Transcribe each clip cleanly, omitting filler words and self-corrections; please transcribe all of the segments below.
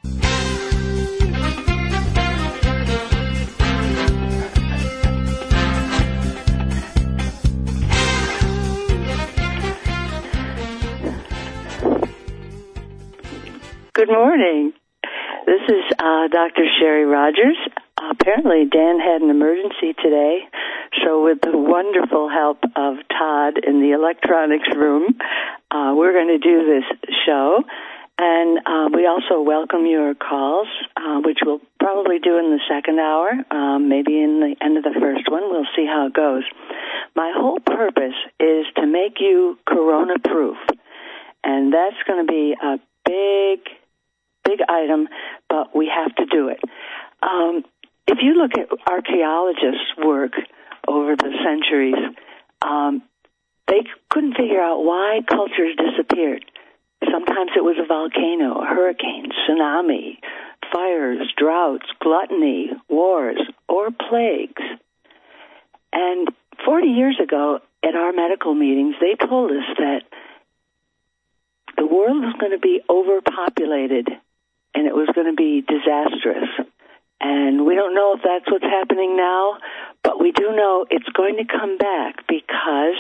Good morning. This is Dr. Sherry Rogers. Apparently, Dan had an emergency today, so with the wonderful help of Todd in the electronics room, we're going to do this show. And we also welcome your calls, which we'll probably do in the second hour, maybe in the end of the first one. We'll see how it goes. My whole purpose is to make you corona-proof, and that's going to be a big item, but we have to do it. If you look at archaeologists' work over the centuries, they couldn't figure out why cultures disappeared. Sometimes it was a volcano, a hurricane, tsunami, fires, droughts, gluttony, wars, or plagues. And 40 years ago at our medical meetings, they told us that the world was going to be overpopulated and it was going to be disastrous. And we don't know if that's what's happening now, but we do know it's going to come back because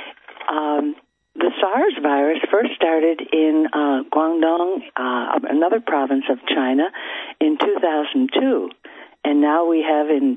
the SARS virus first started in Guangdong, another province of China, in 2002. And now we have in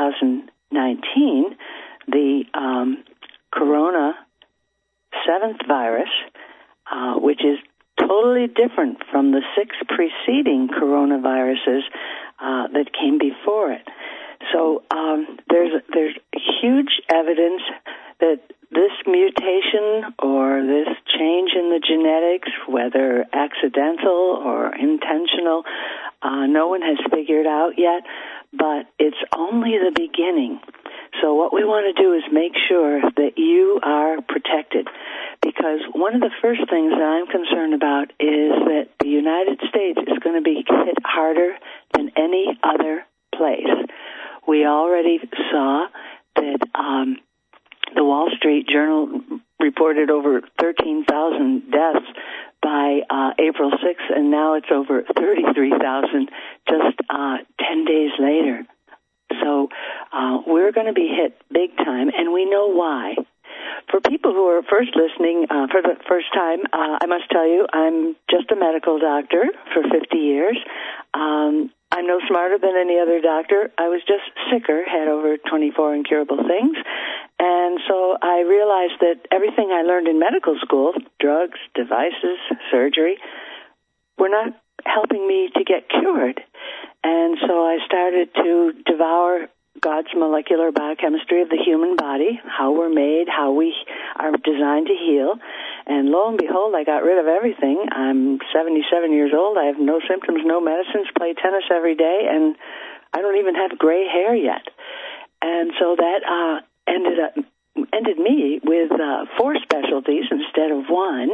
2019 the corona 7th virus, which is totally different from the 6 preceding coronaviruses that came before it. So there's huge evidence that this mutation or this change in the genetics, whether accidental or intentional, no one has figured out yet, but it's only the beginning. So what we want to do is make sure that you are protected, because one of the first things that I'm concerned about is that the United States is going to be hit harder than any other place. We already saw that the Wall Street Journal reported over 13,000 deaths by April 6th, and now it's over 33,000 just 10 days later. So we're going to be hit big time, and we know why. For people who are first listening for the first time, I must tell you, I'm just a medical doctor for 50 years. I'm no smarter than any other doctor. I was just sicker, had over 24 incurable things. And so I realized that everything I learned in medical school, drugs, devices, surgery, were not helping me to get cured. And so I started to devour God's molecular biochemistry of the human body, how we're made, how we are designed to heal. And lo and behold, I got rid of everything. I'm 77 years old. I have no symptoms, no medicines, play tennis every day, and I don't even have gray hair yet. And so that ended me with 4 specialties instead of 1.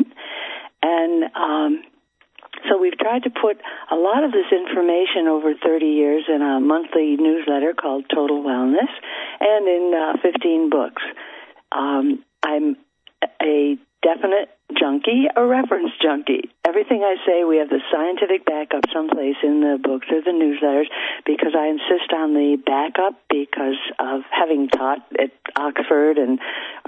And so we've tried to put a lot of this information over 30 years in a monthly newsletter called Total Wellness and in 15 books. I'm a definite junkie, a reference junkie. Everything I say, we have the scientific backup someplace in the books or the newsletters, because I insist on the backup because of having taught at Oxford and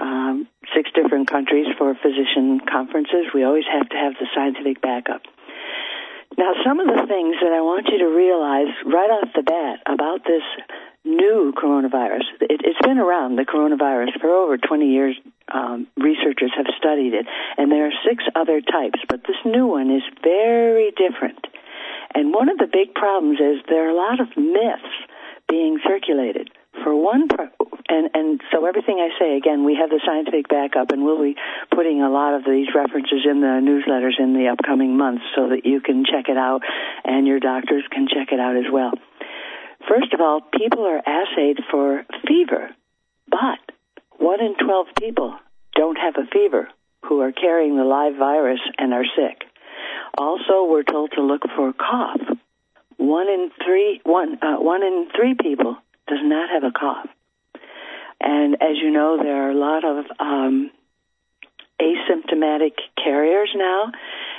6 different countries for physician conferences. We always have to have the scientific backup. Now, some of the things that I want you to realize right off the bat about this new coronavirus, it's been around, the coronavirus, for over 20 years. Researchers have studied it, and there are 6 other types, but this new one is very different. And one of the big problems is there are a lot of myths being circulated. For one, and so everything I say, again, we have the scientific backup, and we'll be putting a lot of these references in the newsletters in the upcoming months so that you can check it out and your doctors can check it out as well. First of all, people are assayed for fever, but 1 in 12 people don't have a fever who are carrying the live virus and are sick. Also, we're told to look for a cough. 1 in 3 people does not have a cough. And as you know, there are a lot of asymptomatic carriers now,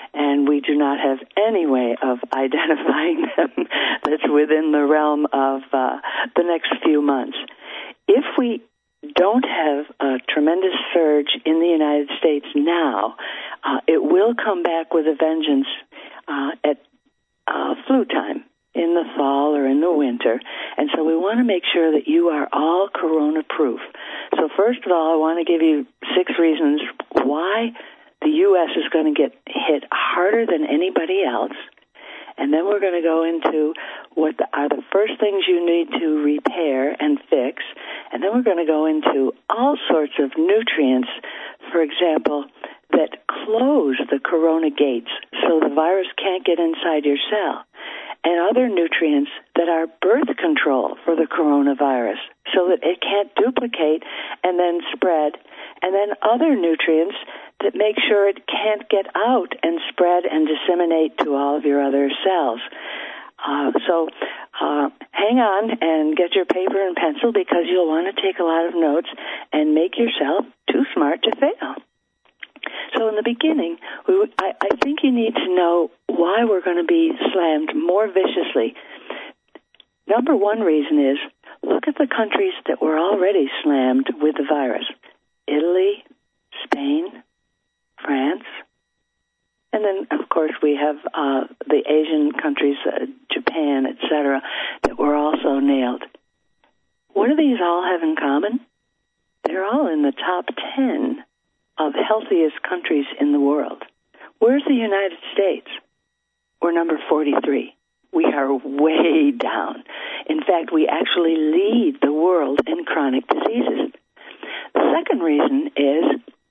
and we do not have any way of identifying them that's within the realm of the next few months. If we don't have a tremendous surge in the United States now, it will come back with a vengeance at flu time in the fall or in the winter. And so we want to make sure that you are all corona-proof. So first of all, I want to give you 6 reasons why the U.S. is going to get hit harder than anybody else. And then we're going to go into what are the first things you need to repair and fix. And then we're going to go into all sorts of nutrients, for example, that close the corona gates so the virus can't get inside your cell, and other nutrients that are birth control for the coronavirus so that it can't duplicate and then spread, and then other nutrients that make sure it can't get out and spread and disseminate to all of your other cells. So hang on and get your paper and pencil, because you'll want to take a lot of notes and make yourself too smart to fail. So in the beginning, I think you need to know why we're going to be slammed more viciously. Number one reason is, look at the countries that were already slammed with the virus. Italy, Spain, France, and then, of course, we have the Asian countries, Japan, etc., that were also nailed. What do these all have in common? They're all in the top 10 of healthiest countries in the world. Where's the United States? We're number 43. We are way down. In fact, we actually lead the world in chronic diseases. The second reason is,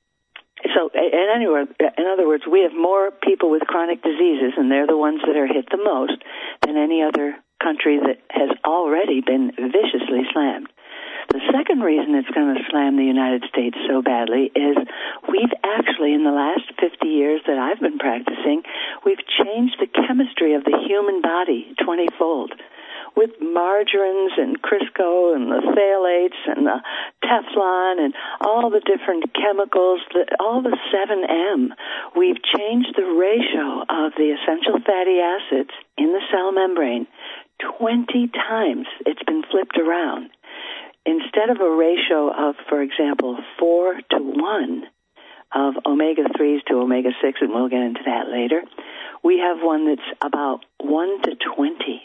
in other words, we have more people with chronic diseases, and they're the ones that are hit the most, than any other country that has already been viciously slammed. The second reason it's going to slam the United States so badly is we've actually, in the last 50 years that I've been practicing, we've changed the chemistry of the human body 20-fold. With margarines and Crisco and the phthalates and the Teflon and all the different chemicals, all the 7M, we've changed the ratio of the essential fatty acids in the cell membrane 20 times. It's been flipped around. Instead of a ratio of, for example, 4 to 1 of omega-3s to omega-6, and we'll get into that later, we have one that's about 1 to 20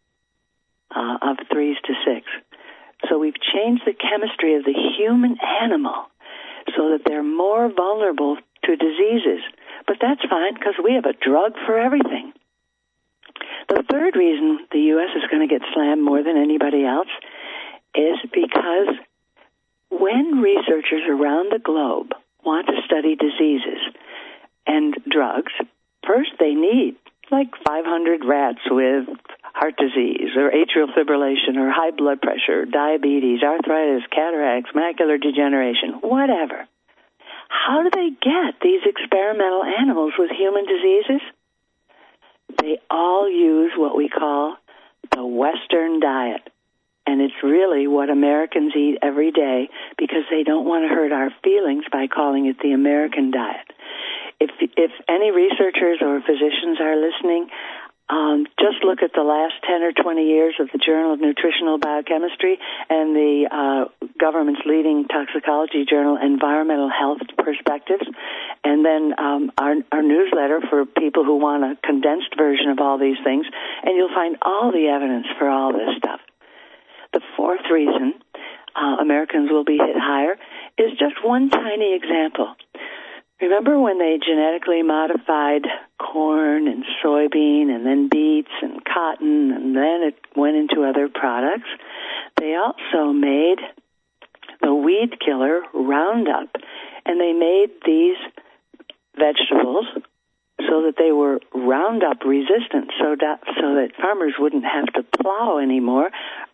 of 3s to 6. So we've changed the chemistry of the human animal so that they're more vulnerable to diseases. But that's fine, because we have a drug for everything. The third reason the U.S. is going to get slammed more than anybody else is because when researchers around the globe want to study diseases and drugs, first they need like 500 rats with heart disease or atrial fibrillation or high blood pressure, diabetes, arthritis, cataracts, macular degeneration, whatever. How do they get these experimental animals with human diseases? They all use what we call the Western diet. And it's really what Americans eat every day, because they don't want to hurt our feelings by calling it the American diet. If any researchers or physicians are listening, just look at the last 10 or 20 years of the Journal of Nutritional Biochemistry and the government's leading toxicology journal, Environmental Health Perspectives, and then our newsletter for people who want a condensed version of all these things, and you'll find all the evidence for all this stuff. The fourth reason Americans will be hit higher is just one tiny example. Remember when they genetically modified corn and soybean and then beets and cotton, and then it went into other products? They also made the weed killer Roundup, and they made these vegetables so that they were Roundup resistant, so that farmers wouldn't have to plow anymore,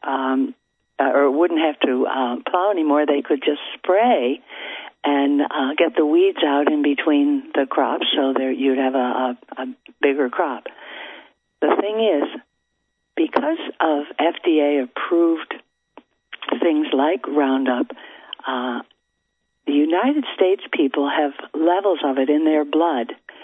or wouldn't have to plow anymore. They could just spray and get the weeds out in between the crops, so you'd have a bigger crop. The thing is, because of FDA-approved things like Roundup, the United States people have levels of it in their blood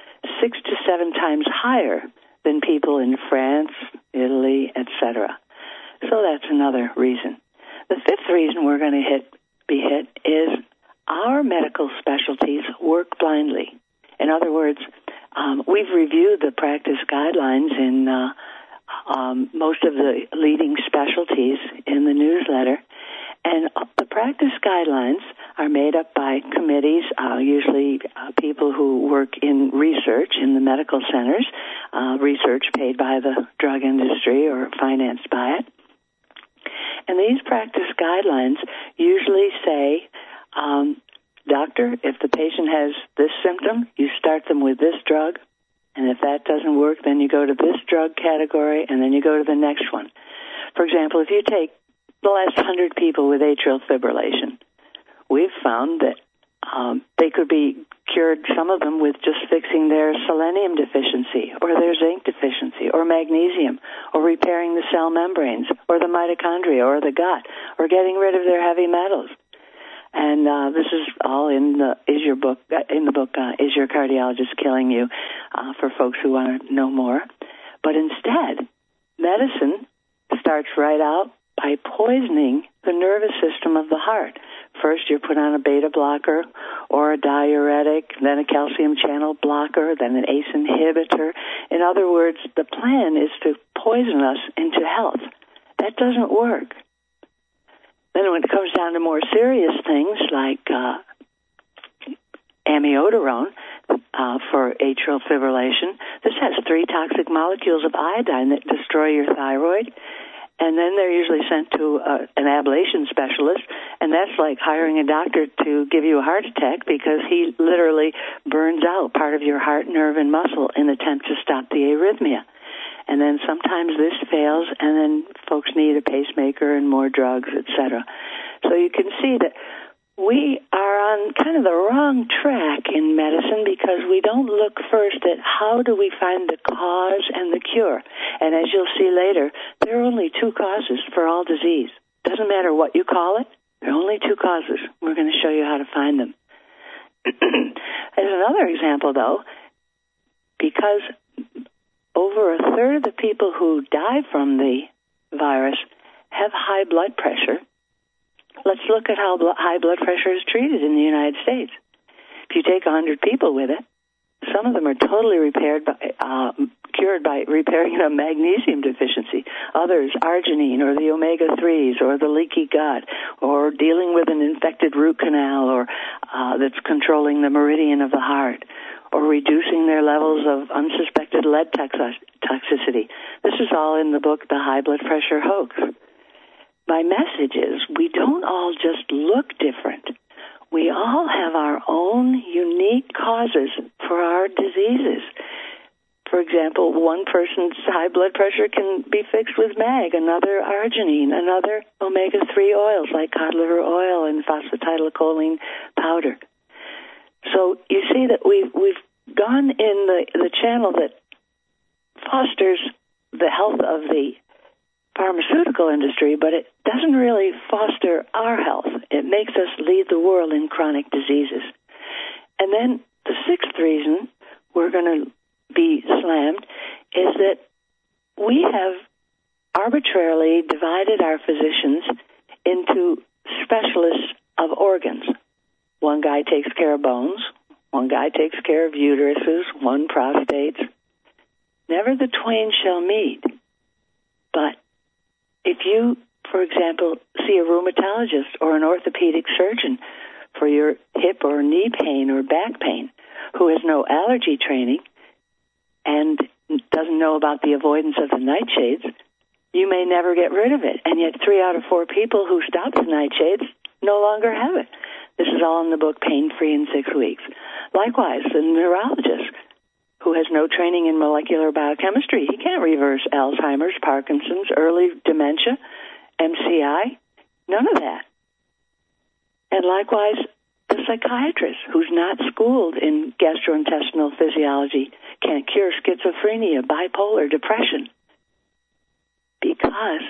6 to 7 times higher than people in France, Italy, etc. So that's another reason. The fifth reason we're going to be hit is our medical specialties work blindly. In other words, we've reviewed the practice guidelines in most of the leading specialties in the newsletter, and the practice guidelines are made up by committees, usually people who work in research in the medical centers, research paid by the drug industry or financed by it. And these practice guidelines usually say, doctor, if the patient has this symptom, you start them with this drug, and if that doesn't work, then you go to this drug category, and then you go to the next one. For example, if you take the last 100 people with atrial fibrillation, we've found that they could be cured, some of them, with just fixing their selenium deficiency or their zinc deficiency or magnesium or repairing the cell membranes or the mitochondria or the gut or getting rid of their heavy metals. And this is all in the book, Is Your Cardiologist Killing You, for folks who want to know more. But instead, medicine starts right out by poisoning the nervous system of the heart. First, you're put on a beta blocker or a diuretic, then a calcium channel blocker, then an ACE inhibitor. In other words, the plan is to poison us into health. That doesn't work. Then when it comes down to more serious things like amiodarone for atrial fibrillation, this has 3 toxic molecules of iodine that destroy your thyroid. And then they're usually sent to an ablation specialist, and that's like hiring a doctor to give you a heart attack because he literally burns out part of your heart, nerve, and muscle in an attempt to stop the arrhythmia. And then sometimes this fails, and then folks need a pacemaker and more drugs, etc. So you can see that we are on kind of the wrong track in medicine because we don't look first at how do we find the cause and the cure. And as you'll see later, there are only 2 causes for all disease. Doesn't matter what you call it, there are only 2 causes. We're going to show you how to find them. As another example, though, because over a third of the people who die from the virus have high blood pressure, let's look at how high blood pressure is treated in the United States. If you take 100 people with it, some of them are totally cured by repairing a magnesium deficiency. Others, arginine or the omega-3s or the leaky gut or dealing with an infected root canal or that's controlling the meridian of the heart or reducing their levels of unsuspected lead toxicity. This is all in the book, The High Blood Pressure Hoax. My message is we don't all just look different. We all have our own unique causes for our diseases. For example, one person's high blood pressure can be fixed with MAG, another arginine, another omega-3 oils like cod liver oil and phosphatidylcholine powder. So you see that we've gone in the channel that fosters the health of the pharmaceutical industry, but it doesn't really foster our health. It makes us lead the world in chronic diseases. And then the 6th reason we're going to be slammed is that we have arbitrarily divided our physicians into specialists of organs. One guy takes care of bones, one guy takes care of uteruses, one prostates. Never the twain shall meet. But if you, for example, see a rheumatologist or an orthopedic surgeon for your hip or knee pain or back pain who has no allergy training and doesn't know about the avoidance of the nightshades, you may never get rid of it. And yet 3 out of 4 people who stop the nightshades no longer have it. This is all in the book, Pain Free in 6 Weeks. Likewise, the neurologist who has no training in molecular biochemistry, he can't reverse Alzheimer's, Parkinson's, early dementia, MCI, none of that. And likewise, the psychiatrist who's not schooled in gastrointestinal physiology can't cure schizophrenia, bipolar, depression, because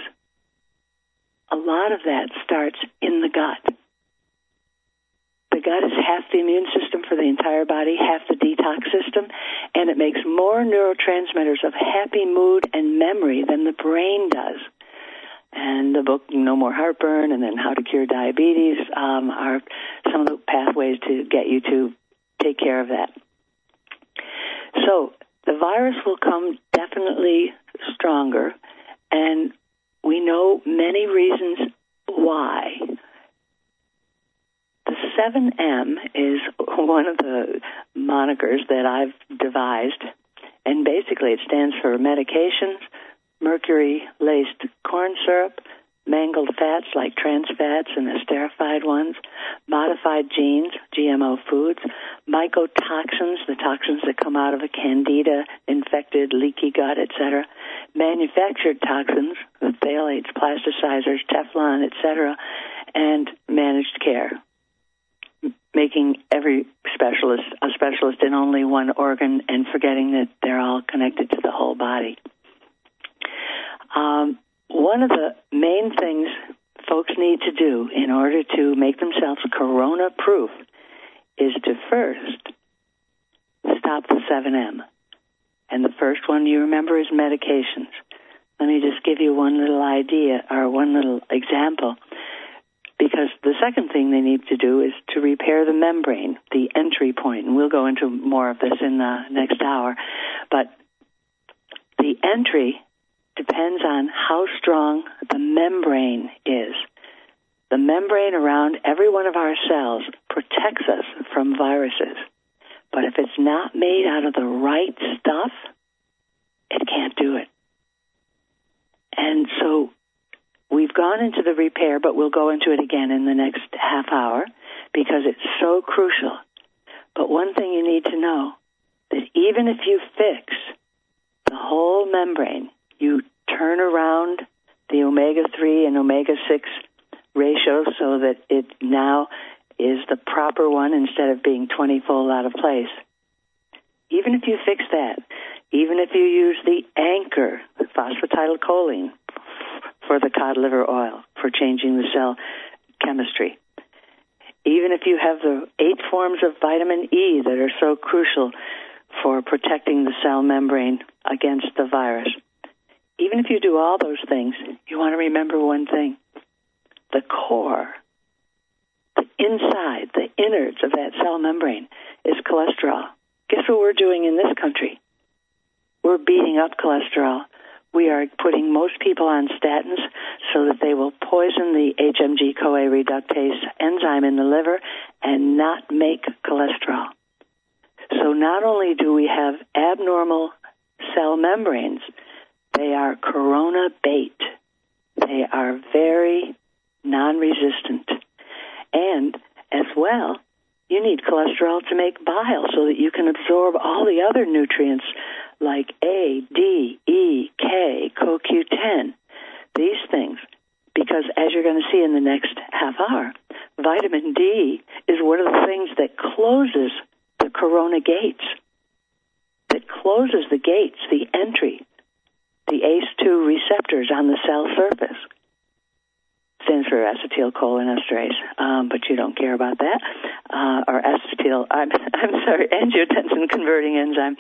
a lot of that starts in the gut. The gut is half the immune system for the entire body, half the detox system, And it makes more neurotransmitters of happy mood and memory than the brain does. And the book, No More Heartburn, and then How to Cure Diabetes, are some of the pathways to get you to take care of that. So the virus will come definitely stronger, and we know many reasons why. The 7M is one of the monikers that I've devised, and basically it stands for medications, mercury-laced corn syrup, mangled fats like trans fats and esterified ones, modified genes, GMO foods, mycotoxins, the toxins that come out of a candida, infected, leaky gut, etc., manufactured toxins, with phthalates, plasticizers, Teflon, etc., and managed care, making every specialist a specialist in only one organ and forgetting that they're all connected to the whole body. One of the main things folks need to do in order to make themselves corona-proof is to first stop the 7M. And the first one you remember is medications. Let me just give you one little idea or one little example, because the second thing they need to do is to repair the membrane, the entry point. And we'll go into more of this in the next hour. But the entry depends on how strong the membrane is. The membrane around every one of our cells protects us from viruses. But if it's not made out of the right stuff, it can't do it. And so we've gone into the repair, but we'll go into it again in the next half hour because it's so crucial. But one thing you need to know, that even if you fix the whole membrane, you turn around the omega-3 and omega-6 ratio so that it now is the proper one instead of being 20-fold out of place. Even if you fix that, even if you use the anchor, phosphatidylcholine, for the cod liver oil, for changing the cell chemistry, even if you have the 8 forms of vitamin E that are so crucial for protecting the cell membrane against the virus, even if you do all those things, you want to remember one thing. The core, the inside, the innards of that cell membrane is cholesterol. Guess what we're doing in this country? We're beating up cholesterol. We are putting most people on statins so that they will poison the HMG-CoA reductase enzyme in the liver and not make cholesterol. So not only do we have abnormal cell membranes, they are corona bait. They are very non-resistant. And as well, you need cholesterol to make bile so that you can absorb all the other nutrients like A, D, E, K, CoQ10, these things. Because as you're going to see in the next half hour, vitamin D is one of the things that closes the corona gates, that closes the gates, the entry, the ACE2 receptors on the cell surface. Stands for acetylcholinesterase, but you don't care about that. Or angiotensin converting enzyme.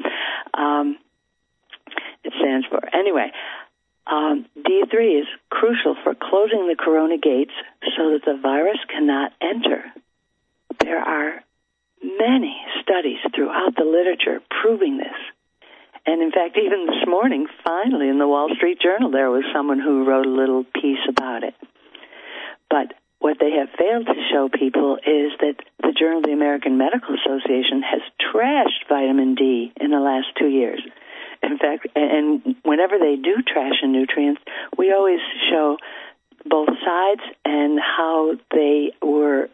It stands for. Anyway, D3 is crucial for closing the corona gates so that the virus cannot enter. There are many studies throughout the literature proving this. And in fact, even this morning, finally, in the Wall Street Journal, there was someone who wrote a little piece about it. But what they have failed to show people is that the Journal of the American Medical Association has trashed vitamin D in the last 2 years. In fact, and whenever they do trash a nutrient, we always show both sides and how they were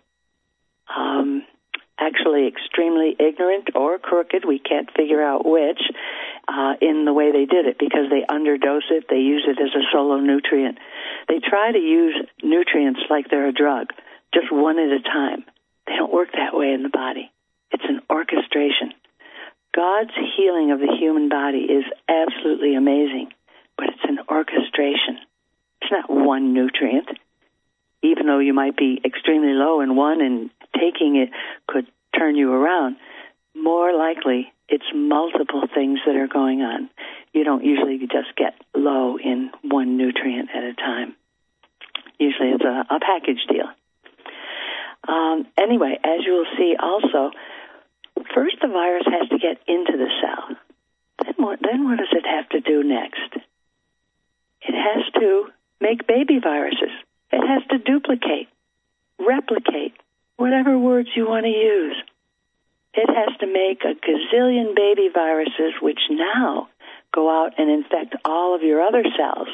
actually extremely ignorant or crooked. We can't figure out which in the way they did it because they underdose it. They use it as a solo nutrient. They try to use nutrients like they're a drug, just one at a time. They don't work that way in the body. It's an orchestration. God's healing of the human body is absolutely amazing, but it's an orchestration. It's not one nutrient. Even though you might be extremely low in one and taking it could turn you around, more likely it's multiple things that are going on. You don't usually just get low in one nutrient at a time. Usually it's a package deal. Anyway, as you will see also, first the virus has to get into the cell. Then what does it have to do next? It has to make baby viruses. It has to duplicate, replicate, whatever words you want to use. It has to make a gazillion baby viruses, which now go out and infect all of your other cells.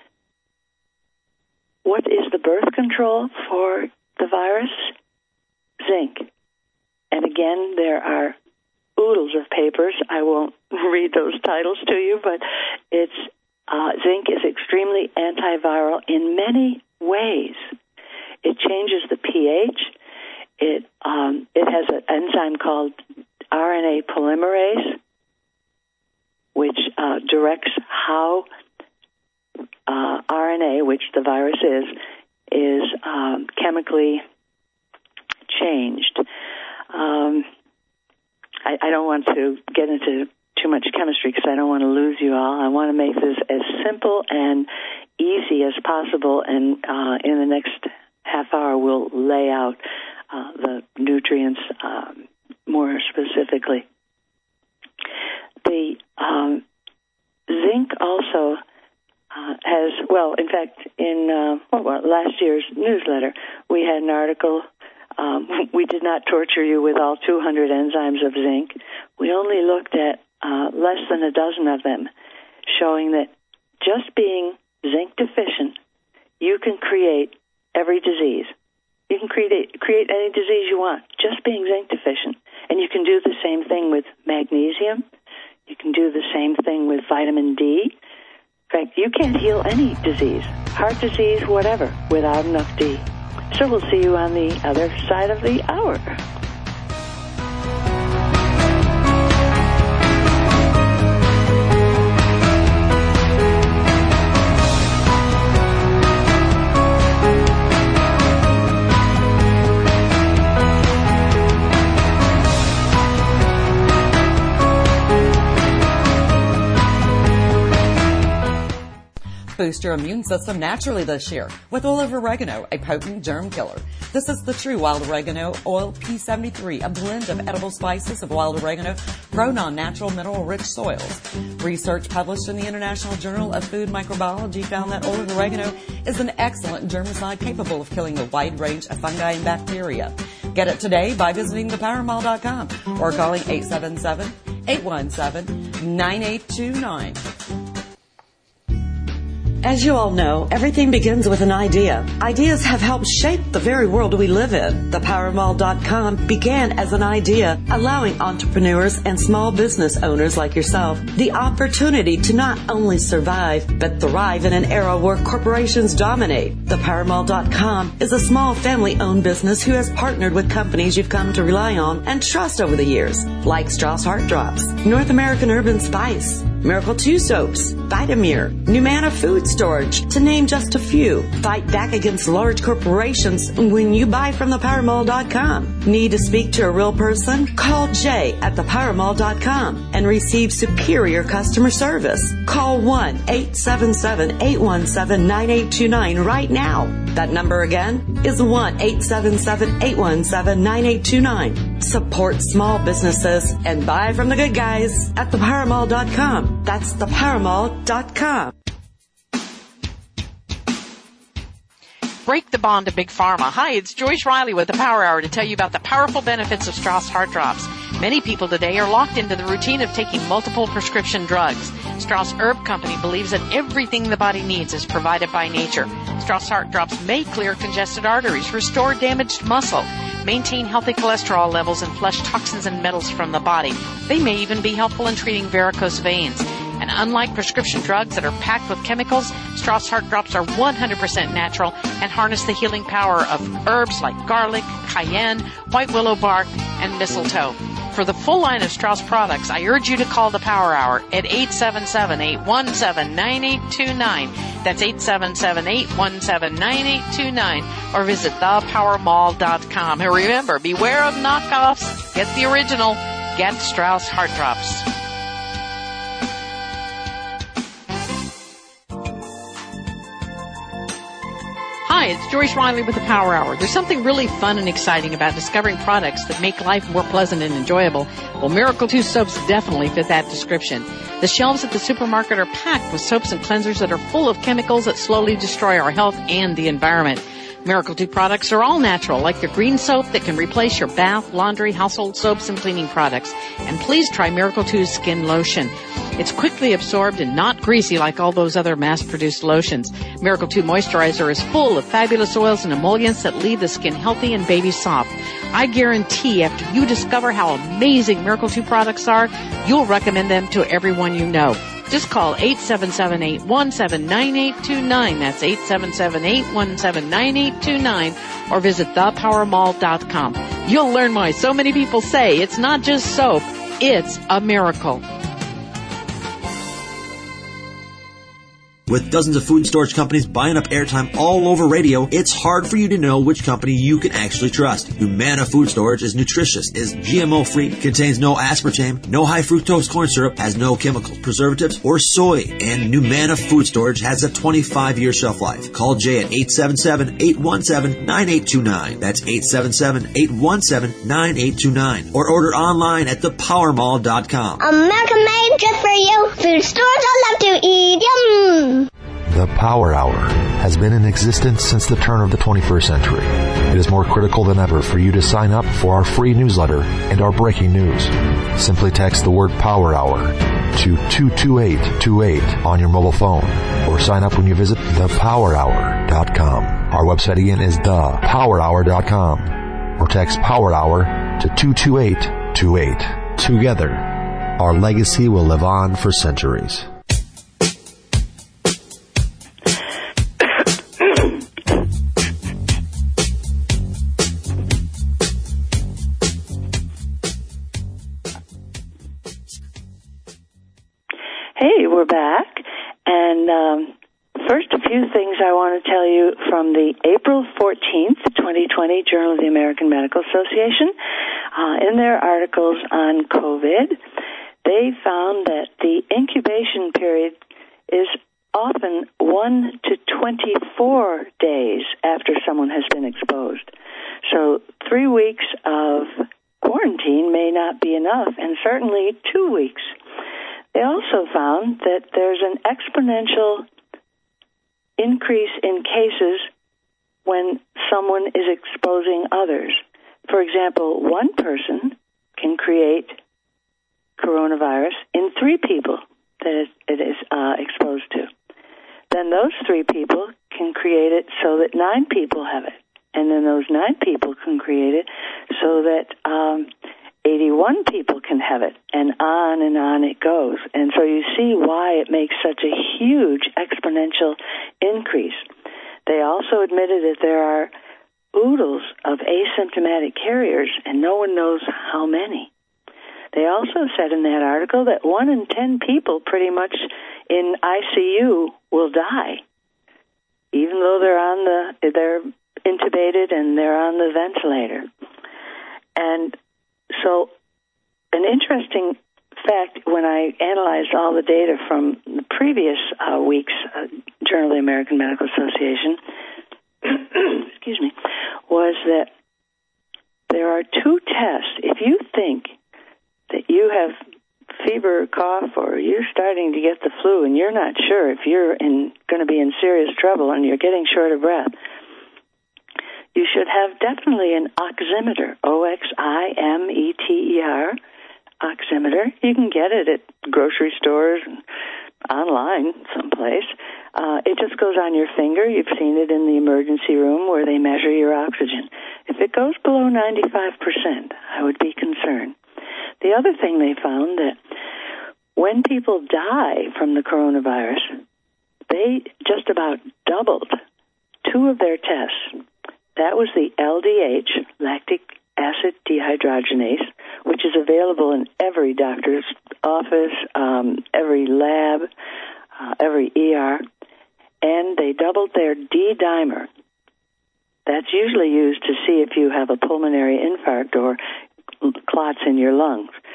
What is the birth control for the virus? Zinc. And again, there are oodles of papers. I won't read those titles to you, but it's zinc is extremely antiviral in many ways. It changes the pH. It has an enzyme called RNA polymerase, which directs how RNA, which the virus is chemically changed. I don't want to get into too much chemistry because I don't want to lose you all. I want to make this as simple and easy as possible, and in the next half hour we'll lay out the nutrients more specifically. The zinc also has, well, in fact, in last year's newsletter, we had an article. We did not torture you with all 200 enzymes of zinc. We only looked at less than a dozen of them, showing that just being zinc deficient, you can create every disease. You can create any disease you want, just being zinc deficient. And you can do the same thing with magnesium. You can do the same thing with vitamin D. In fact, you can't heal any disease, heart disease, whatever, without enough D. So we'll see you on the other side of the hour. Boost your immune system naturally this year with oil of oregano, a potent germ killer. This is the true wild oregano oil P73, a blend of edible spices of wild oregano grown on natural mineral-rich soils. Research published in the International Journal of Food Microbiology found that oil of oregano is an excellent germicide capable of killing a wide range of fungi and bacteria. Get it today by visiting thepowermall.com or calling 877-817-9829. As you all know, everything begins with an idea. Ideas have helped shape the very world we live in. ThePowerMall.com began as an idea, allowing entrepreneurs and small business owners like yourself the opportunity to not only survive, but thrive in an era where corporations dominate. ThePowerMall.com is a small family-owned business who has partnered with companies you've come to rely on and trust over the years, like Strauss Heart Drops, North American Urban Spice, Miracle 2 Soaps, Vitamir, Numana Food Storage, to name just a few. Fight back against large corporations when you buy from thepowermall.com. Need to speak to a real person? Call Jay at thepowermall.com and receive superior customer service. Call 1-877-817-9829 right now. That number again is 1-877-817-9829. Support small businesses and buy from the good guys at thepowermall.com. That's thepowermall.com. Break the bond to Big Pharma. Hi, it's Joyce Riley with the Power Hour to tell you about the powerful benefits of Strauss Heart Drops. Many people today are locked into the routine of taking multiple prescription drugs. Strauss Herb Company believes that everything the body needs is provided by nature. Strauss Heart Drops may clear congested arteries, restore damaged muscle, maintain healthy cholesterol levels, and flush toxins and metals from the body. They may even be helpful in treating varicose veins. And unlike prescription drugs that are packed with chemicals, Strauss Heart Drops are 100% natural and harness the healing power of herbs like garlic, cayenne, white willow bark, and mistletoe. For the full line of Strauss products, I urge you to call the Power Hour at 877-817-9829. That's 877-817-9829. Or visit thepowermall.com. And remember, beware of knockoffs. Get the original. Get Strauss Heart Drops. Hi, it's Joyce Riley with the Power Hour. There's something really fun and exciting about discovering products that make life more pleasant and enjoyable. Well, Miracle 2 soaps definitely fit that description. The shelves at the supermarket are packed with soaps and cleansers that are full of chemicals that slowly destroy our health and the environment. Miracle 2 products are all natural, like the green soap that can replace your bath, laundry, household soaps, and cleaning products. And please try Miracle 2's skin lotion. It's quickly absorbed and not greasy like all those other mass-produced lotions. Miracle 2 Moisturizer is full of fabulous oils and emollients that leave the skin healthy and baby soft. I guarantee after you discover how amazing Miracle 2 products are, you'll recommend them to everyone you know. Just call 877-817-9829. That's 877-817-9829. Or visit thepowermall.com. You'll learn why so many people say it's not just soap, it's a miracle. With dozens of food storage companies buying up airtime all over radio, it's hard for you to know which company you can actually trust. Humana Food Storage is nutritious, is GMO-free, contains no aspartame, no high fructose corn syrup, has no chemicals, preservatives, or soy. And Humana Food Storage has a 25-year shelf life. Call Jay at 877-817-9829. That's 877-817-9829. Or order online at thepowermall.com. America made just for you. Food stores I love to eat. Yum. The Power Hour has been in existence since the turn of the 21st century. It is more critical than ever for you to sign up for our free newsletter and our breaking news. Simply text the word Power Hour to 22828 on your mobile phone or sign up when you visit thepowerhour.com. Our website again is thepowerhour.com or text Power Hour to 22828. Together, our legacy will live on for centuries. Hey, we're back, and first a few things I want to tell you from the April 14th, 2020 Journal of the American Medical Association. In their articles on COVID, they found that the incubation period is often 1 to 24 days after someone has been exposed. So 3 weeks of quarantine may not be enough, and certainly 2 weeks. They also found that there's an exponential increase in cases when someone is exposing others. For example, one person can create coronavirus in 3 people that it is exposed to. Then those 3 people can create it so that 9 people have it. And then those 9 people can create it so that 81 people can have it, and on it goes. And so you see why it makes such a huge exponential increase. They also admitted that there are oodles of asymptomatic carriers, and no one knows how many. They also said in that article that 1 in 10 people pretty much in ICU will die, even though they're intubated and they're on the ventilator. And so an interesting fact, when I analyzed all the data from the previous week's Journal of the American Medical Association, excuse me, was that there are 2 tests. If you think that you have fever, cough, or you're starting to get the flu and you're not sure if you're going to be in serious trouble and you're getting short of breath, you should have definitely an oximeter, O-X-I-M-E-T-E-R, oximeter. You can get it at grocery stores and online someplace. It just goes on your finger. You've seen it in the emergency room where they measure your oxygen. If it goes below 95%, I would be concerned. The other thing they found that when people die from the coronavirus, they just about doubled 2 of their tests. That was the LDH, lactic acid dehydrogenase, which is available in every doctor's office, every lab, every ER, and they doubled their D-dimer. That's usually used to see if you have a pulmonary infarct or clots in your lungs.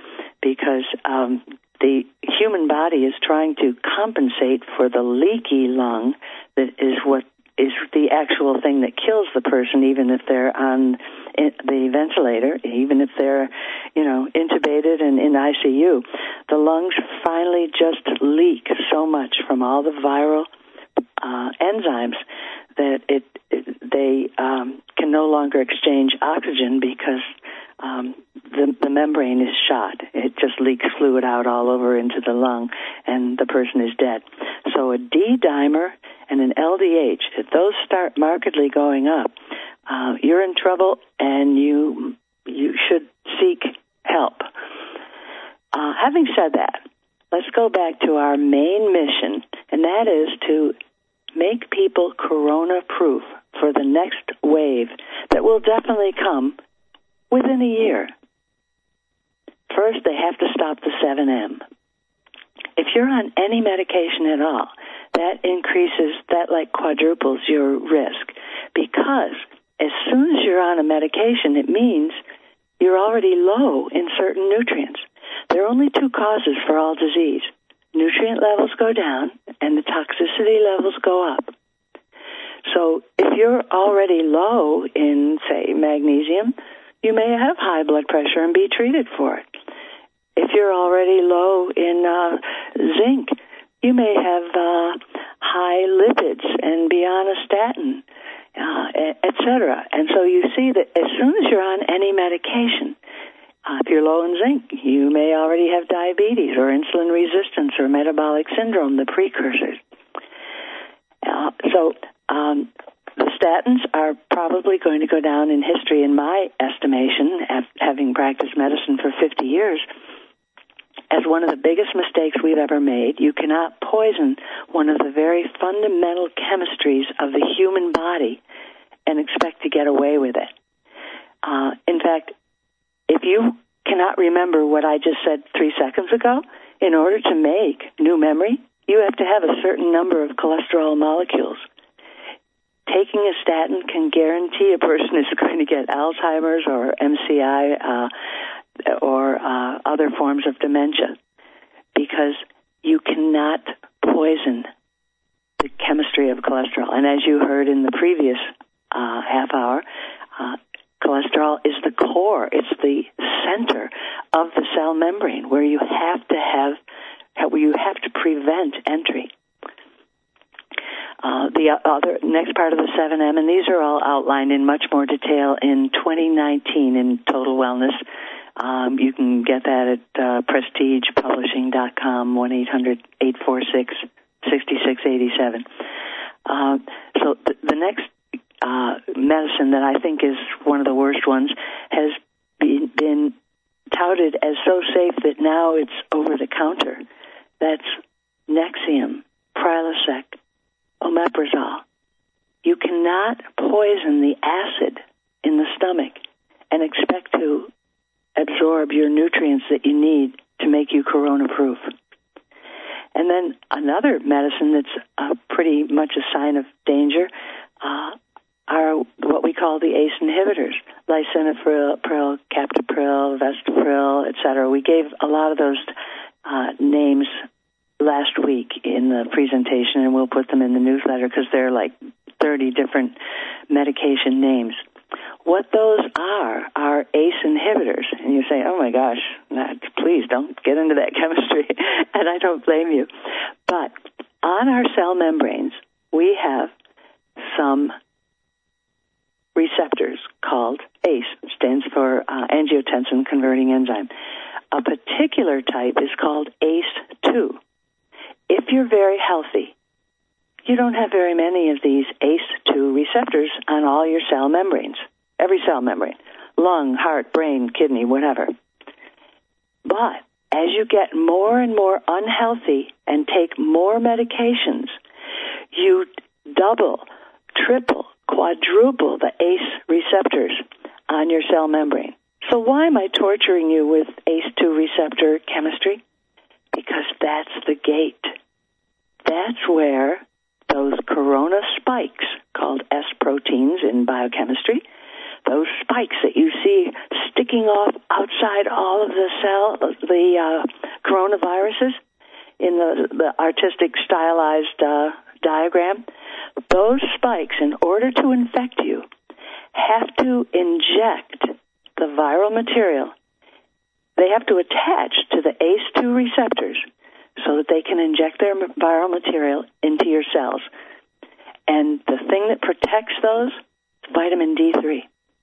because the human body is trying to compensate for the leaky lung that is what is the actual thing that kills the person, even if they're on the ventilator, even if they're, intubated and in ICU. The lungs finally just leak so much from all the viral enzymes that they can no longer exchange oxygen because the membrane is shot. It just leaks fluid out all over into the lung, and the person is dead. So a D-dimer and an LDH, if those start markedly going up, you're in trouble, and you should seek help. Having said that, let's go back to our main mission, and that is to make people corona-proof for the next wave that will definitely come within a year. First, they have to stop the 7M. If you're on any medication at all, that quadruples your risk, because as soon as you're on a medication, it means you're already low in certain nutrients. There are only two causes for all disease. Nutrient levels go down and the toxicity levels go up. So if you're already low in, say, magnesium, you may have high blood pressure and be treated for it. If you're already low in zinc, you may have high lipids and be on a statin, etc. And so you see that as soon as you're on any medication, if you're low in zinc, you may already have diabetes or insulin resistance or metabolic syndrome, the precursors. The statins are probably going to go down in history, in my estimation, having practiced medicine for 50 years, as one of the biggest mistakes we've ever made. You cannot poison one of the very fundamental chemistries of the human body and expect to get away with it. In fact, if you cannot remember what I just said 3 seconds ago, in order to make new memory, you have to have a certain number of cholesterol molecules. Taking a statin can guarantee a person is going to get Alzheimer's or MCI or other forms of dementia, because you cannot poison the chemistry of cholesterol. And as you heard in the previous half hour, cholesterol is the core. It's the center of the cell membrane where you have to prevent entry. The other next part of the 7M, and these are all outlined in much more detail in 2019 in Total Wellness. You can get that at prestigepublishing.com, 1-800-846-6687. So the next medicine that I think is one of the worst ones has been touted as so safe that now it's over the counter. That's Nexium, Prilosec, omeprazole. You cannot poison the acid in the stomach and expect to absorb your nutrients that you need to make you corona-proof. And then another medicine that's pretty much a sign of danger are what we call the ACE inhibitors, lisinopril, captopril, Vestapril, etc. We gave a lot of those names last week in the presentation, and we'll put them in the newsletter because they're like 30 different medication names. What those are ACE inhibitors. And you say, oh my gosh, please don't get into that chemistry. And I don't blame you. But on our cell membranes, we have some receptors called ACE, stands for angiotensin converting enzyme. A particular type is called ACE2. If you're very healthy, you don't have very many of these ACE2 receptors on all your cell membranes, every cell membrane, lung, heart, brain, kidney, whatever. But as you get more and more unhealthy and take more medications, you double, triple, quadruple the ACE receptors on your cell membrane. So why am I torturing you with ACE2 receptor chemistry? Because that's the gate. That's where those corona spikes, called S proteins in biochemistry, those spikes that you see sticking off outside all of the coronaviruses in the artistic stylized diagram, those spikes, in order to infect you, have to inject the viral material. They have to attach to the ACE2 receptors so that they can inject their viral material into your cells. And the thing that protects those is vitamin D3.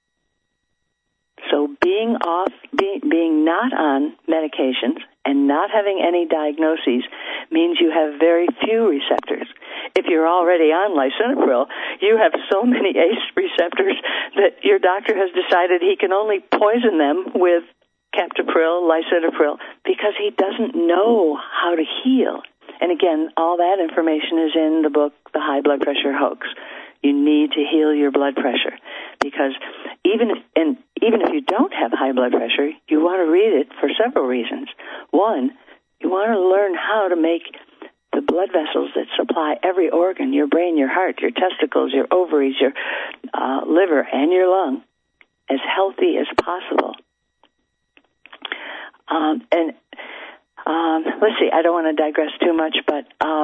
So being not on medications and not having any diagnoses means you have very few receptors. If you're already on lisinopril, you have so many ACE receptors that your doctor has decided he can only poison them with captopril, lisinopril, because he doesn't know how to heal. And again, all that information is in the book, The High Blood Pressure Hoax. You need to heal your blood pressure, because even if you don't have high blood pressure, you want to read it for several reasons. One, you want to learn how to make the blood vessels that supply every organ, your brain, your heart, your testicles, your ovaries, your liver, and your lung, as healthy as possible. Let's see, I don't want to digress too much, but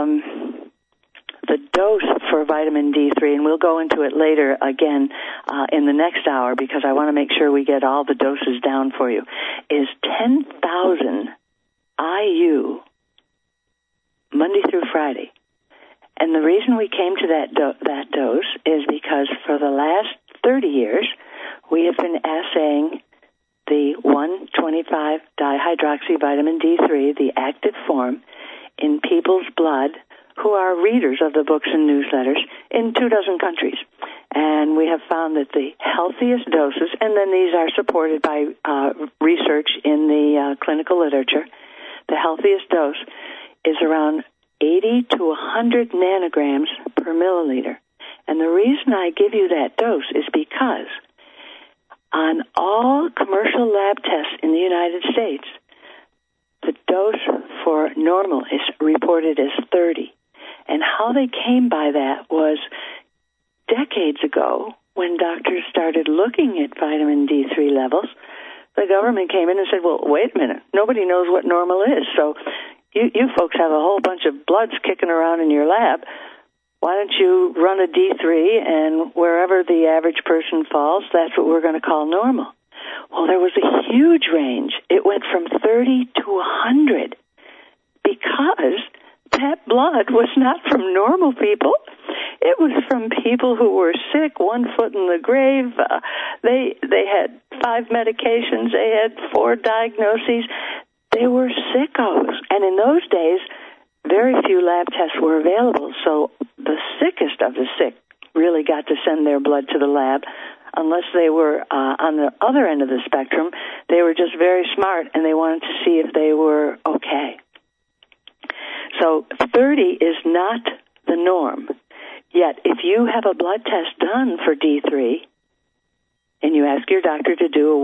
the dose for vitamin D3, and we'll go into it later again in the next hour because I want to make sure we get all the doses down for you, is 10,000 IU Monday through Friday. And the reason we came to that dose is because for the last 30 years, we have been assaying the 1,25-dihydroxyvitamin D3, the active form, in people's blood who are readers of the books and newsletters in 24 countries. And we have found that the healthiest doses, and then these are supported by research in the clinical literature, the healthiest dose is around 80 to 100 nanograms per milliliter. And the reason I give you that dose is because on all commercial lab tests in the United States, the dose for normal is reported as 30. And how they came by that was decades ago when doctors started looking at vitamin D3 levels, the government came in and said, well, wait a minute, nobody knows what normal is. So you folks have a whole bunch of bloods kicking around in your lab. Why don't you run a D3, and wherever the average person falls, that's what we're going to call normal. Well, there was a huge range. It went from 30 to 100 because that blood was not from normal people. It was from people who were sick, 1 foot in the grave. They had 5 medications. They had 4 diagnoses. They were sickos. And in those days, very few lab tests were available, so the sickest of the sick really got to send their blood to the lab. Unless they were on the other end of the spectrum, they were just very smart, and they wanted to see if they were okay. So 30 is not the norm. Yet, if you have a blood test done for D3, and you ask your doctor to do a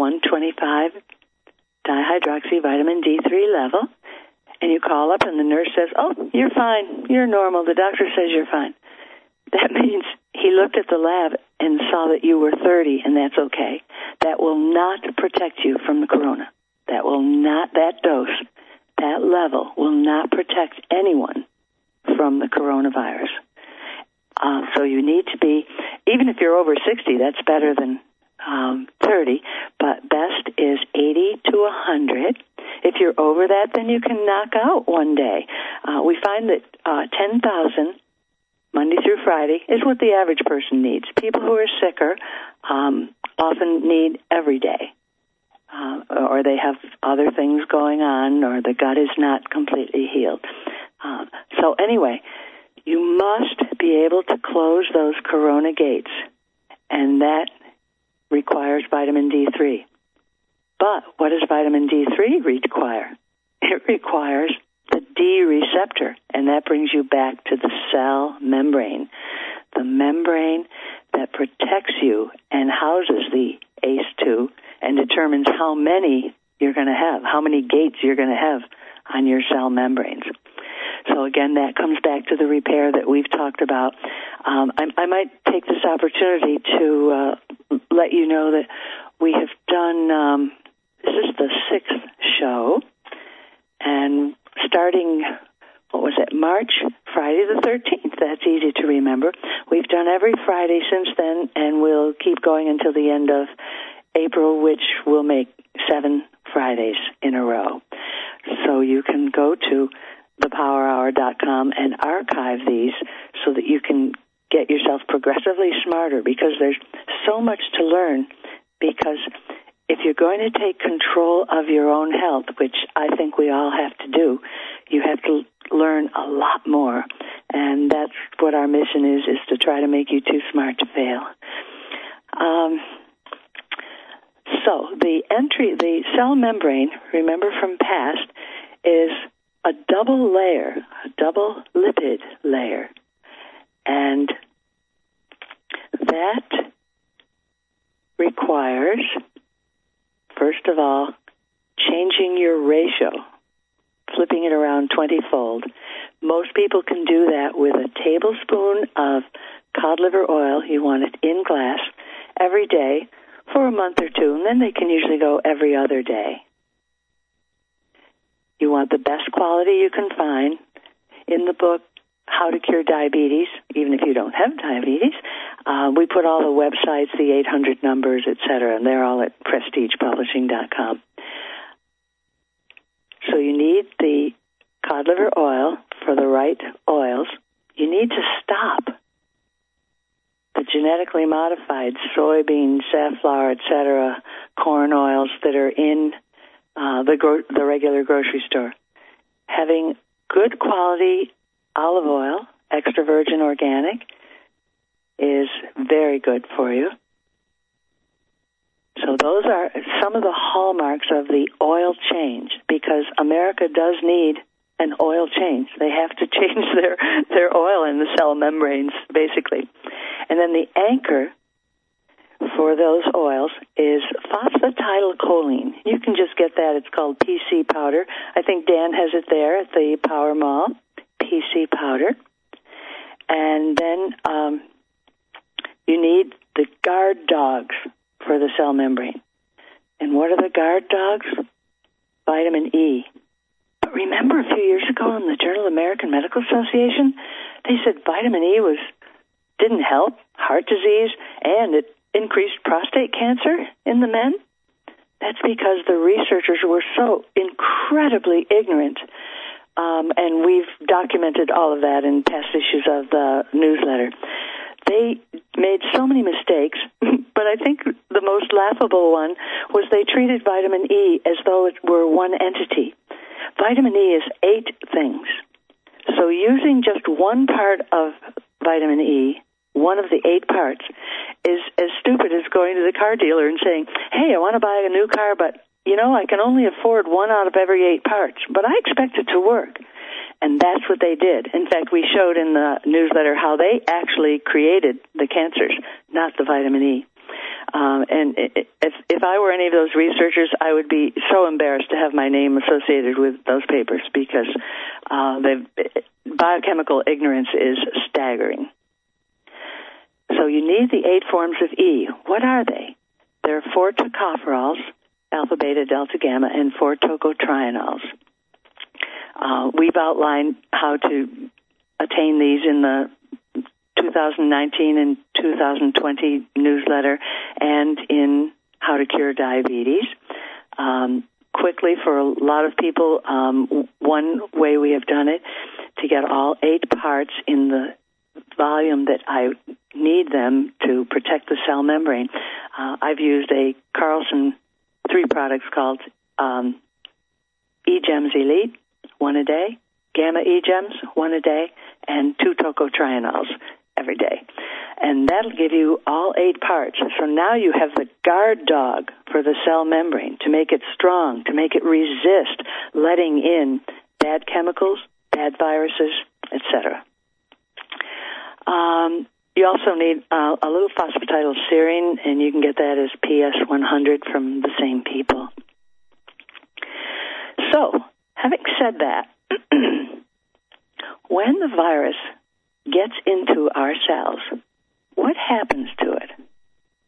125-dihydroxyvitamin D3 level, and you call up and the nurse says, oh, you're fine, you're normal, the doctor says you're fine, that means he looked at the lab and saw that you were 30, and that's okay. That will not protect you from the corona. That dose, that level will not protect anyone from the coronavirus. So you need to be, even if you're over 60, that's better than 30, but best is 80 to 100. If you're over that, then you can knock out one day. We find that 10,000 Monday through Friday is what the average person needs. People who are sicker often need every day, or they have other things going on, or the gut is not completely healed. So anyway, you must be able to close those corona gates, and that requires vitamin D3. But what does vitamin D3 require? It requires the D receptor, and that brings you back to the cell membrane, the membrane that protects you and houses the ACE2 and determines how many you're going to have, how many gates you're going to have on your cell membranes. So again, that comes back to the repair that we've talked about. I might take this opportunity to let you know that we have done, this is the 6th show, and starting, March, Friday the 13th, that's easy to remember. We've done every Friday since then, and we'll keep going until the end of April, which will make 7 Fridays in a row. So you can go to thepowerhour.com and archive these so that you can get yourself progressively smarter, because there's so much to learn. Because if you're going to take control of your own health, which I think we all have to do, you have to learn a lot more. And that's what our mission is to try to make you too smart to fail. So the cell membrane, remember from past, is a double layer, a double lipid layer. And that requires, first of all, changing your ratio, flipping it around 20-fold. Most people can do that with a tablespoon of cod liver oil. You want it in glass every day for a month or two, and then they can usually go every other day. You want the best quality you can find. In the book, How to Cure Diabetes, even if you don't have diabetes, we put all the websites, the 800 numbers, etc., and they're all at prestigepublishing.com. So you need the cod liver oil for the right oils. You need to stop the genetically modified soybean, safflower, etc., corn oils that are in the regular grocery store. Having good quality olive oil, extra virgin organic, is very good for you. So those are some of the hallmarks of the oil change, because America does need an oil change. They have to change their oil in the cell membranes, basically. And then the anchor for those oils is phosphatidylcholine. You can just get that. It's called PC powder. I think Dan has it there at the Power Mall, PC powder. And then you need the guard dogs for the cell membrane. And what are the guard dogs? Vitamin E. But remember a few years ago in the Journal of American Medical Association, they said vitamin E didn't help heart disease, and it increased prostate cancer in the men. That's because the researchers were so incredibly ignorant. And we've documented all of that in past issues of the newsletter. They made so many mistakes, but I think the most laughable one was they treated vitamin E as though it were one entity. Vitamin E is 8 things. So using just one part of vitamin E, one of the 8 parts, is as stupid as going to the car dealer and saying, hey, I want to buy a new car, but, I can only afford 1 out of every 8 parts, but I expect it to work. And that's what they did. In fact, we showed in the newsletter how they actually created the cancers, not the vitamin E. And if I were any of those researchers, I would be so embarrassed to have my name associated with those papers, because biochemical ignorance is staggering. So you need the 8 forms of E. What are they? There are 4 tocopherols, alpha, beta, delta, gamma, and 4 tocotrienols. We've outlined how to attain these in the 2019 and 2020 newsletter and in How to Cure Diabetes. Quickly, for a lot of people, one way we have done it to get all 8 parts in the volume that I need them to protect the cell membrane. I've used a Carlson 3 products called eGems Elite, 1 a day, Gamma eGems, 1 a day, and 2 tocotrienols every day. And that'll give you all 8 parts. So now you have the guard dog for the cell membrane to make it strong, to make it resist letting in bad chemicals, bad viruses, etc. You also need a little phosphatidylserine, and you can get that as PS100 from the same people. So, having said that, when the virus gets into our cells, what happens to it? First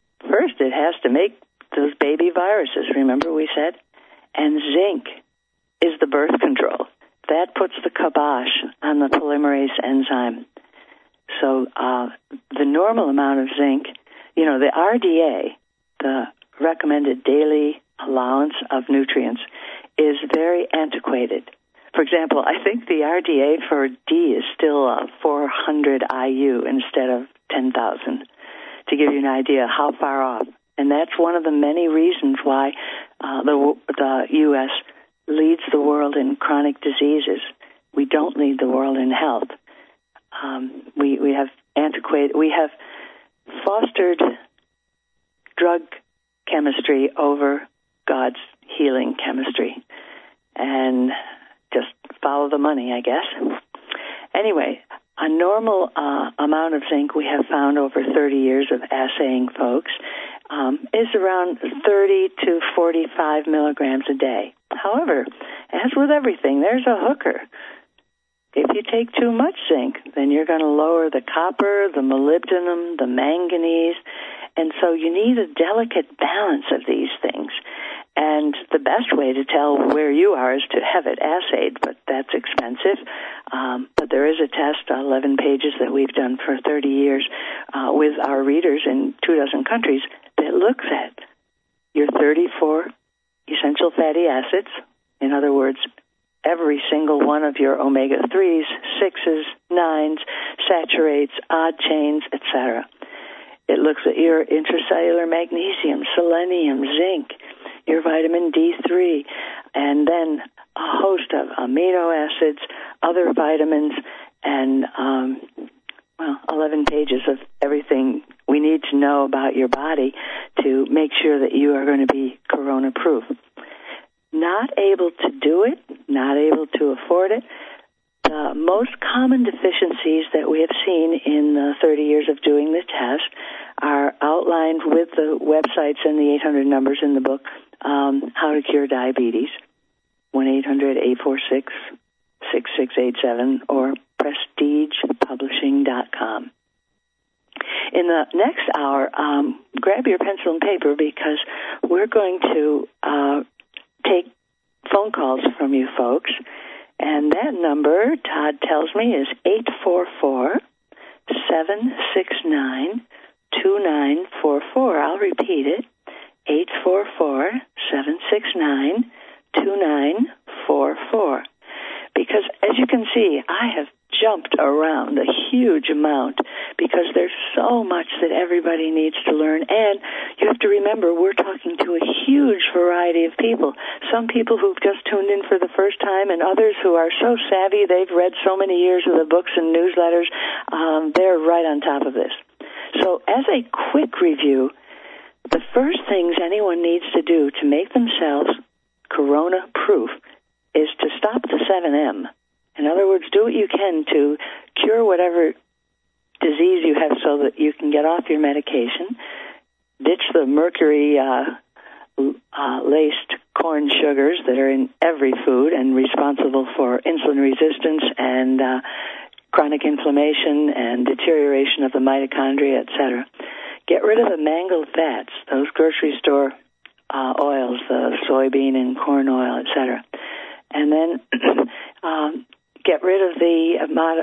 first, it has to make those baby viruses, remember we said? And zinc is the birth control. That puts the kibosh on the polymerase enzyme. So the normal amount of zinc, you know, the RDA, the recommended daily allowance of nutrients, is very antiquated. For example, I think the RDA for D is still 400 IU instead of 10,000, to give you an idea how far off. And that's one of the many reasons why the U.S. leads the world in chronic diseases. We don't lead the world in health. We have fostered drug chemistry over God's healing chemistry, and just follow the money, I guess. Anyway, a normal amount of zinc we have found over 30 years of assaying, folks, is around 30 to 45 milligrams a day. However, as with everything, there's a hooker. If you take too much zinc, then you're going to lower the copper, the molybdenum, the manganese, and so you need a delicate balance of these things. And the best way to tell where you are is to have it assayed, but that's expensive. But there is a test, 11 pages that we've done for 30 years with our readers in 24 countries that looks at your 34 essential fatty acids. In other words, every single one of your omega-3s, 6s, 9s, saturates, odd chains, etc. It looks at your intracellular magnesium, selenium, zinc, your vitamin D3, and then a host of amino acids, other vitamins, and 11 pages of everything we need to know about your body to make sure that you are going to be corona-proof. Not able to do it, not able to afford it. The most common deficiencies that we have seen in the 30 years of doing the test are outlined with the websites and the 800 numbers in the book, How to Cure Diabetes, 1-800-846-6687, or prestigepublishing.com. In the next hour, grab your pencil and paper because we're going to take phone calls from you folks. And that number, Todd tells me, is 844-769-2944. I'll repeat it, 844-769-2944. Because, as you can see, I have jumped around a huge amount because there's so much that everybody needs to learn. And you have to remember, we're talking to a huge variety of people. Some people who've just tuned in for the first time, and others who are so savvy they've read so many years of the books and newsletters. They're right on top of this. So as a quick review, the first things anyone needs to do to make themselves corona-proof is to stop the 7M. In other words, do what you can to cure whatever disease you have so that you can get off your medication. Ditch the mercury-laced corn sugars that are in every food and responsible for insulin resistance and chronic inflammation and deterioration of the mitochondria, etc. Get rid of the mangled fats, those grocery store oils, the soybean and corn oil, etc. And then get rid of the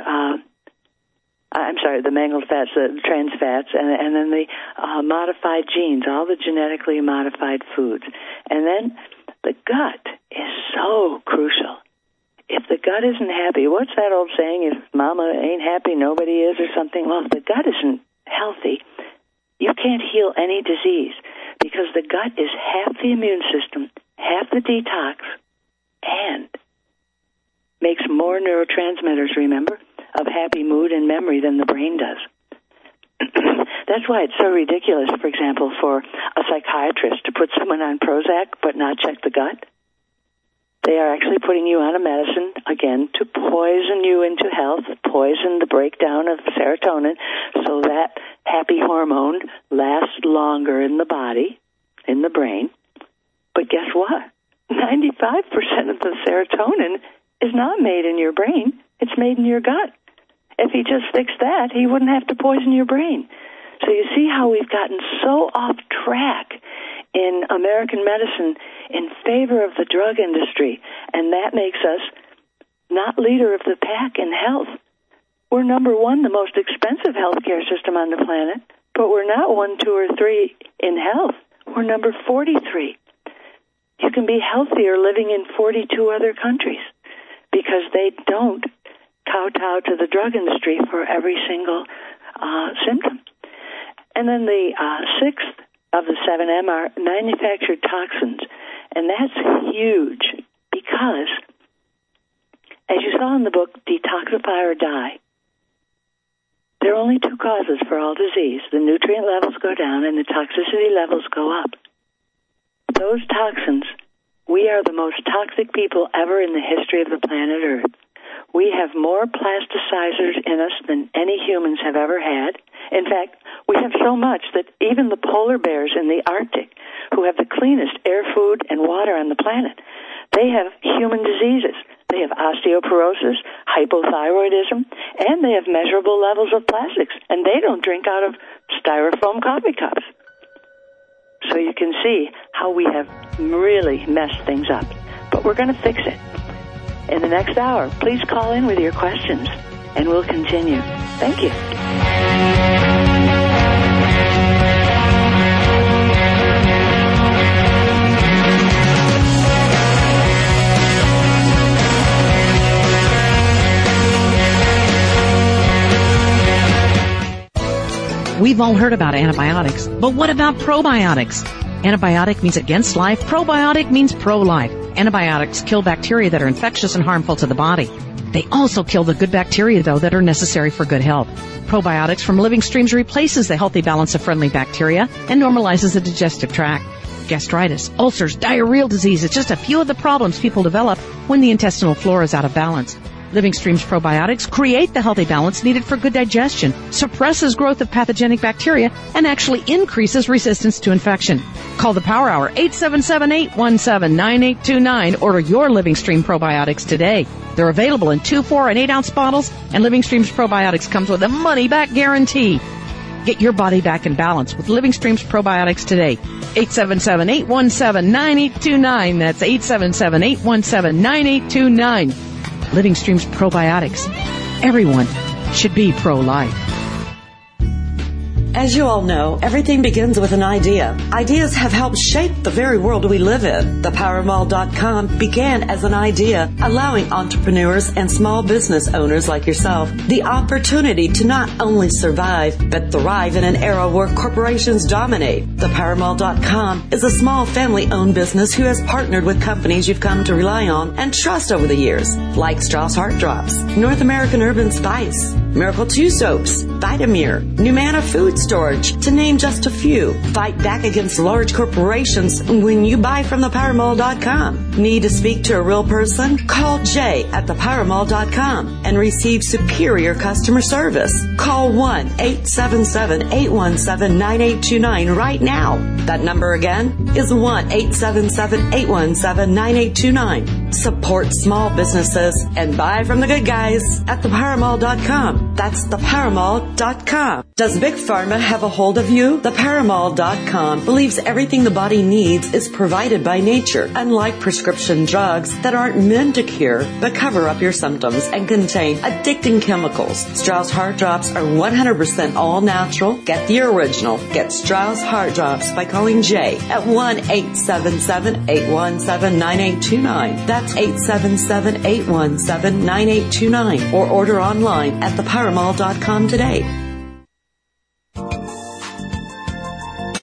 mangled fats, the trans fats, and then the modified genes, all the genetically modified foods. And then the gut is so crucial. If the gut isn't happy, what's that old saying? If mama ain't happy, nobody is, or something. Well, if the gut isn't healthy, you can't heal any disease because the gut is half the immune system, half the detox, and makes more neurotransmitters, remember, of happy mood and memory than the brain does. That's why it's so ridiculous, for example, for a psychiatrist to put someone on Prozac but not check the gut. They are actually putting you on a medicine, again, to poison you into health, poison the breakdown of serotonin so that happy hormone lasts longer in the body, in the brain. But guess what? 95% of the serotonin is not made in your brain. It's made in your gut. If he just fixed that, he wouldn't have to poison your brain. So you see how we've gotten so off crack in American medicine in favor of the drug industry, and that makes us not leader of the pack in health. We're number one, the most expensive healthcare system on the planet, but we're not 1, 2, or 3 in health. We're number 43. You can be healthier living in 42 other countries because they don't kowtow to the drug industry for every single symptom. And then the sixth of the 7M are manufactured toxins, and that's huge because, as you saw in the book, Detoxify or Die, there are only two causes for all disease. The nutrient levels go down and the toxicity levels go up. Those toxins, we are the most toxic people ever in the history of the planet Earth. We have more plasticizers in us than any humans have ever had. In fact, we have so much that even the polar bears in the Arctic, who have the cleanest air, food, and water on the planet, they have human diseases. They have osteoporosis, hypothyroidism, and they have measurable levels of plastics, and they don't drink out of styrofoam coffee cups. So you can see how we have really messed things up. But we're going to fix it. In the next hour, please call in with your questions, and we'll continue. Thank you. We've all heard about antibiotics, but what about probiotics? Antibiotic means against life. Probiotic means pro-life. Antibiotics kill bacteria that are infectious and harmful to the body. They also kill the good bacteria, though, that are necessary for good health. Probiotics from Living Streams replaces the healthy balance of friendly bacteria and normalizes the digestive tract. Gastritis, ulcers, diarrheal disease is just a few of the problems people develop when the intestinal flora is out of balance. Living Streams probiotics create the healthy balance needed for good digestion, suppresses growth of pathogenic bacteria, and actually increases resistance to infection. Call the Power Hour, 877-817-9829. Order your Living Stream probiotics today. They're available in 2, 4, and 8-ounce bottles, and Living Streams probiotics comes with a money-back guarantee. Get your body back in balance with Living Streams probiotics today. 877-817-9829. That's 877-817-9829. Living Streams probiotics. Everyone should be pro-life. As you all know, everything begins with an idea. Ideas have helped shape the very world we live in. ThePowerMall.com began as an idea, allowing entrepreneurs and small business owners like yourself the opportunity to not only survive, but thrive in an era where corporations dominate. ThePowerMall.com is a small family-owned business who has partnered with companies you've come to rely on and trust over the years, like Strauss Heart Drops, North American Herb & Spice, Miracle 2 Soaps, Vitamir, Numana Food Storage, to name just a few. Fight back against large corporations when you buy from ThePowerMall.com. Need to speak to a real person? Call Jay at ThePowerMall.com and receive superior customer service. Call 1-877-817-9829 right now. That number again is 1-877-817-9829. Support small businesses and buy from the good guys at ThePowerMall.com. That's ThePowerMall.com. Does Big Pharma have a hold of you? ThePowerMall.com believes everything the body needs is provided by nature, unlike prescription drugs that aren't meant to cure but cover up your symptoms and contain addicting chemicals. Strauss Heart Drops are 100% all natural. Get the original. Get Strauss Heart Drops by calling Jay at 1-877-817-9829. That's 877-817-9829. Or order online at ThePowerMall.com today.